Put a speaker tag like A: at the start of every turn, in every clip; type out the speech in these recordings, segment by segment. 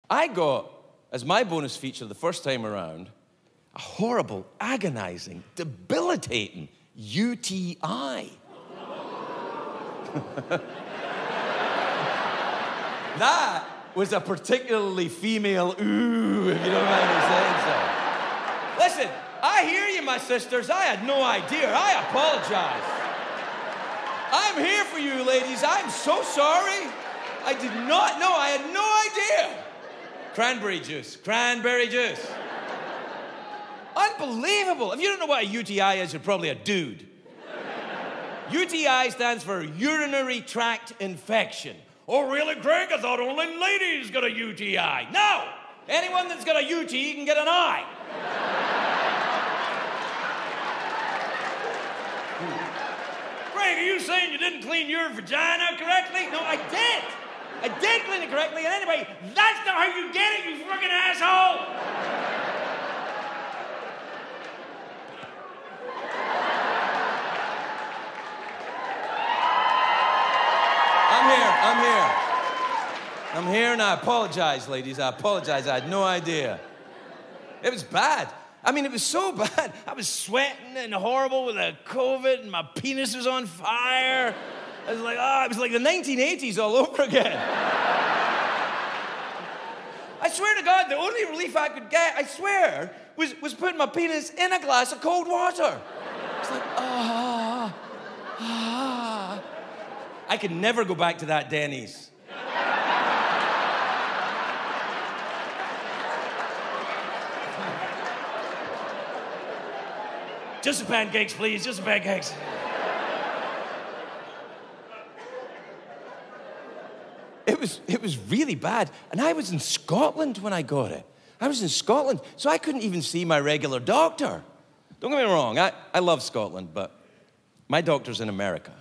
A: I got, as my bonus feature the first time around, a horrible, agonizing, debilitating UTI. That was a particularly female ooh, if you don't mind me saying so. Listen, I hear you, my sisters. I had no idea. I apologize. I'm here for you, ladies. I'm so sorry. I did not know. I had no idea. Cranberry juice. Cranberry juice. Unbelievable. If you don't know what a UTI is, you're probably a dude. UTI stands for urinary tract infection. Oh, really, Greg? I thought only ladies got a UTI. No! Anyone that's got a UT can get an I. Greg, are you saying you didn't clean your vagina correctly? No, I did. I did clean it correctly. And anyway, that's not how you get it, you fucking asshole! I'm here and I apologize, ladies. I apologize. I had no idea. It was bad. I mean, it was so bad. I was sweating and horrible with the COVID and my penis was on fire. I was like, it was like the 1980s all over again. I swear to God, the only relief I could get, I swear, was putting my penis in a glass of cold water. It's like, I could never go back to that Denny's. Just the pancakes, please. Just the pancakes. It was really bad. And I was in Scotland when I got it. I was in Scotland, so I couldn't even see my regular doctor. Don't get me wrong, I love Scotland, but my doctor's in America.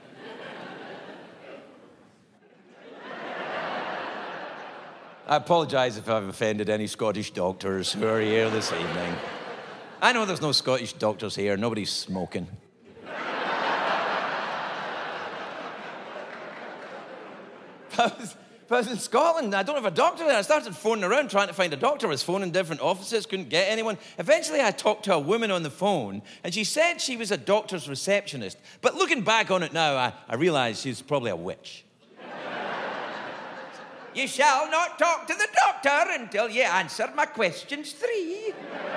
A: I apologize if I've offended any Scottish doctors who are here this evening. I know there's no Scottish doctors here. Nobody's smoking. If I was in Scotland, I don't have a doctor there. I started phoning around trying to find a doctor. I was phoning different offices, couldn't get anyone. Eventually, I talked to a woman on the phone, and she said she was a doctor's receptionist. But looking back on it now, I realize she's probably a witch. You shall not talk to the doctor until you answer my questions 3.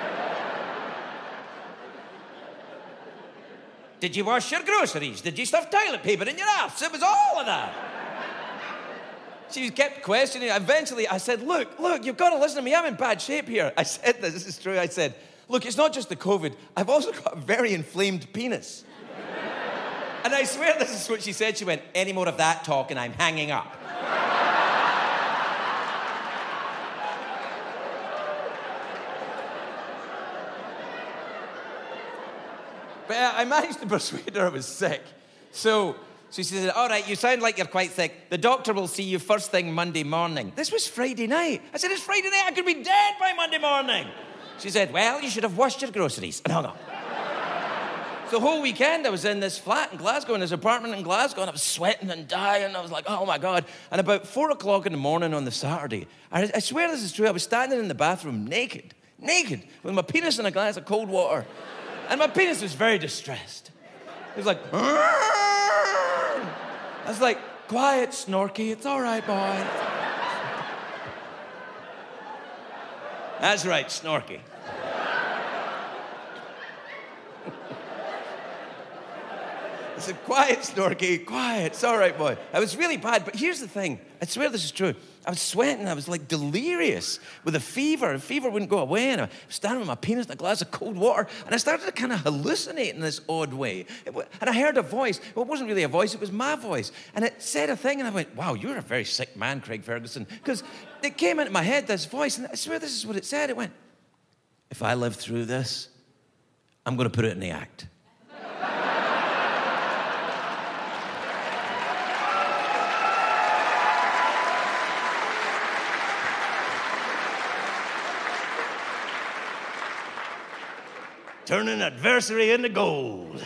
A: Did you wash your groceries? Did you stuff toilet paper in your ass? It was all of that. She kept questioning. Eventually, I said, look, you've got to listen to me. I'm in bad shape here. I said this is true. I said, look, it's not just the COVID. I've also got a very inflamed penis. And I swear this is what she said. She went, any more of that talk and I'm hanging up. But I managed to persuade her I was sick. So she said, all right, you sound like you're quite sick. The doctor will see you first thing Monday morning. This was Friday night. I said, it's Friday night. I could be dead by Monday morning. She said, well, you should have washed your groceries. And hung up. So the whole weekend, I was in this flat in Glasgow, in this apartment in Glasgow, and I was sweating and dying. I was like, oh, my God. And about 4 o'clock in the morning on the Saturday, I swear this is true, I was standing in the bathroom naked, with my penis in a glass of cold water. And my penis was very distressed. It was like, I was like, quiet, Snorky, it's all right, boy. That's right, Snorky. I said, quiet, Snorky, quiet, it's all right, boy. I was really bad, but here's the thing. I swear this is true. I was sweating. I was like delirious with a fever. The fever wouldn't go away. And I was standing with my penis in a glass of cold water. And I started to kind of hallucinate in this odd way. And I heard a voice. Well, it wasn't really a voice. It was my voice. And it said a thing. And I went, wow, you're a very sick man, Craig Ferguson. Because it came into my head, this voice. And I swear this is what it said. It went, if I live through this, I'm going to put it in the act. Turning adversity into gold.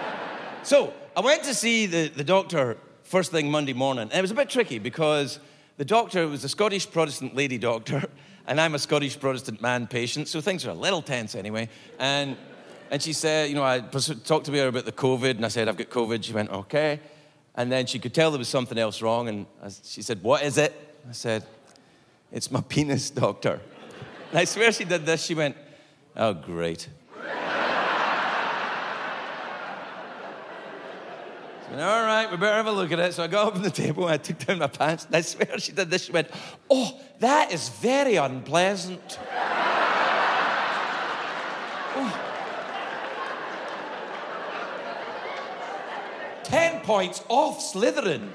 A: So I went to see the doctor first thing Monday morning. And it was a bit tricky because the doctor was a Scottish Protestant lady doctor, and I'm a Scottish Protestant man patient, so things are a little tense anyway. And she said, you know, I talked to her about the COVID, and I said, I've got COVID. She went, okay. And then she could tell there was something else wrong, and she said, what is it? I said, it's my penis, doctor. And I swear she did this. She went, oh, great. She went, all right, we better have a look at it. So I got up on the table and I took down my pants. And I swear she did this. She went, oh, that is very unpleasant. Oh. 10 points off Slytherin.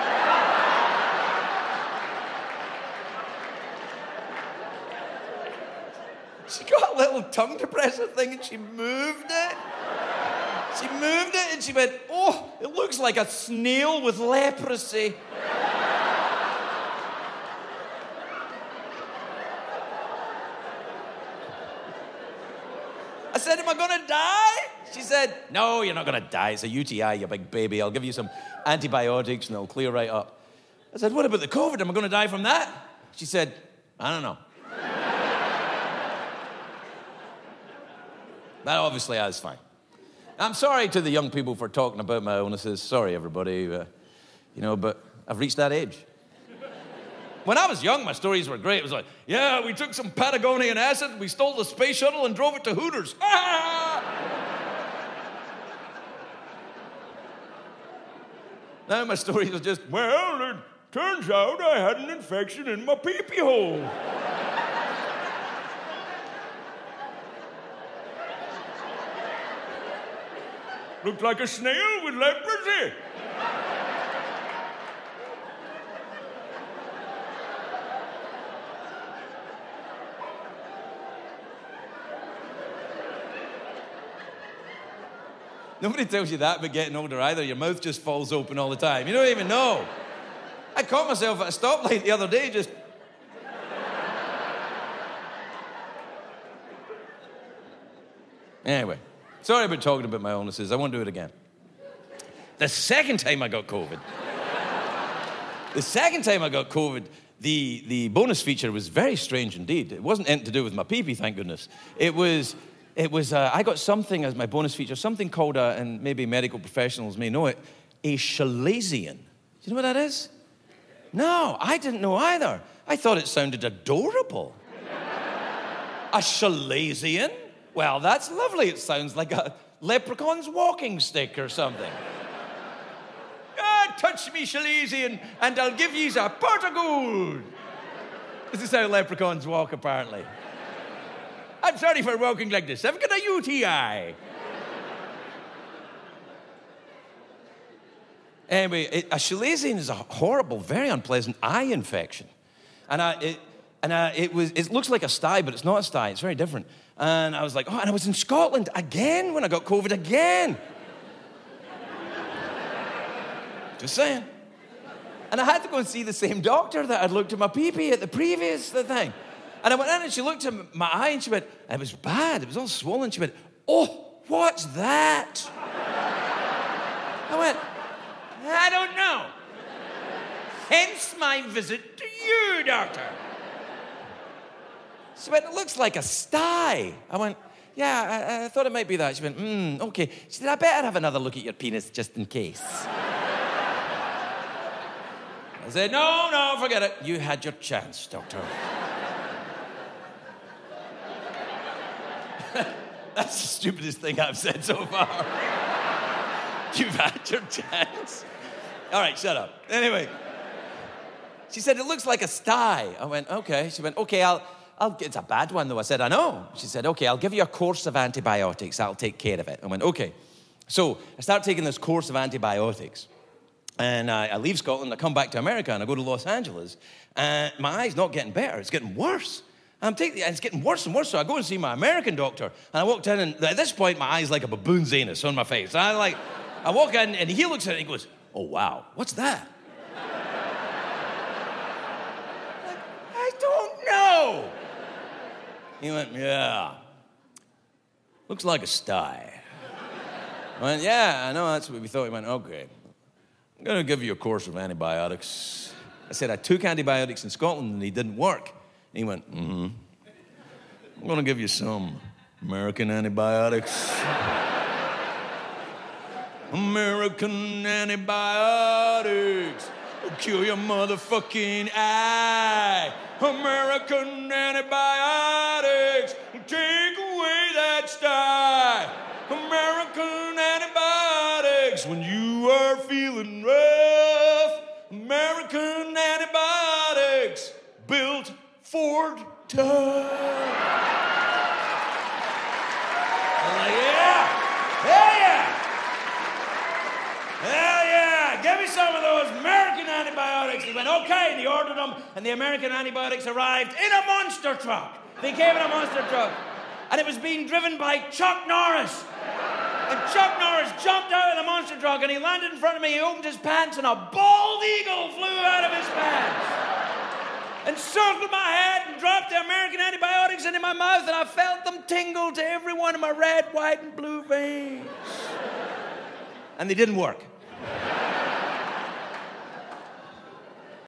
A: She got a little tongue depressor thing and she moved it. She moved it and she went, oh, it looks like a snail with leprosy. I said, am I gonna die? She said, no, you're not gonna die. It's a UTI, you big baby. I'll give you some antibiotics and it'll clear right up. I said, what about the COVID? Am I gonna die from that? She said, I don't know. That obviously I was fine. I'm sorry to the young people for talking about my illnesses. Sorry, everybody. But I've reached that age. When I was young, my stories were great. It was like, yeah, we took some Patagonian acid, we stole the space shuttle and drove it to Hooters. Ah! Now my stories are just, well, it turns out I had an infection in my pee-pee hole. Looked like a snail with leprosy. Nobody tells you that about getting older either. Your mouth just falls open all the time. You don't even know. I caught myself at a stoplight the other day just... Anyway. Sorry about talking about my illnesses. I won't do it again. The second time I got COVID, the bonus feature was very strange indeed. It wasn't anything to do with my pee-pee, thank goodness. It was I got something as my bonus feature, something called, and maybe medical professionals may know it, a chalazion. Do you know what that is? No, I didn't know either. I thought it sounded adorable. A chalazion? Well, that's lovely. It sounds like a leprechaun's walking stick or something. Touch me, chalazion, and I'll give yous a pot of gold. This is how leprechauns walk, apparently. I'm sorry for walking like this. I've got a UTI. Anyway, a chalazion is a horrible, very unpleasant eye infection. It looks like a sty, but it's not a sty. It's very different. And I was like, oh, and I was in Scotland again when I got COVID again. Just saying. And I had to go and see the same doctor that I'd looked at my pee-pee at the previous thing. And I went in and she looked at my eye and she went, and it was bad. It was all swollen. She went, oh, what's that? I went, I don't know. Hence my visit to you, doctor. She went, it looks like a sty. I went, yeah, I thought it might be that. She went, okay. She said, I better have another look at your penis just in case. I said, no, forget it. You had your chance, doctor. That's the stupidest thing I've said so far. You've had your chance. All right, shut up. Anyway, she said, it looks like a sty. I went, okay. She went, okay, it's a bad one, though. I said, I know. She said, okay, I'll give you a course of antibiotics. I'll take care of it. I went, okay. So I start taking this course of antibiotics. And I leave Scotland, I come back to America, and I go to Los Angeles. And my eye's not getting better. It's getting worse. And it's getting worse and worse. So I go and see my American doctor. And I walked in, and at this point, my eye's like a baboon's anus on my face. And I walk in, and he looks at it, and he goes, oh, wow, what's that? I don't know. He went, yeah, looks like a sty. I went, yeah, I know, that's what we thought. He went, okay, I'm going to give you a course of antibiotics. I said, I took antibiotics in Scotland and they didn't work. And he went, I'm going to give you some American antibiotics. American antibiotics will kill your motherfucking eye. American antibiotics will take away that sty. American antibiotics when you are feeling rough. American antibiotics built Ford tough. I'm like, yeah, hell yeah. Hell yeah, give me some of those American antibiotics. He went, okay, and he ordered them, and the American antibiotics arrived in a monster truck. They came in a monster truck, and it was being driven by Chuck Norris. And Chuck Norris jumped out of the monster truck, and he landed in front of me. He opened his pants, and a bald eagle flew out of his pants and circled my head and dropped the American antibiotics into my mouth, and I felt them tingle to every one of my red, white, and blue veins. And they didn't work.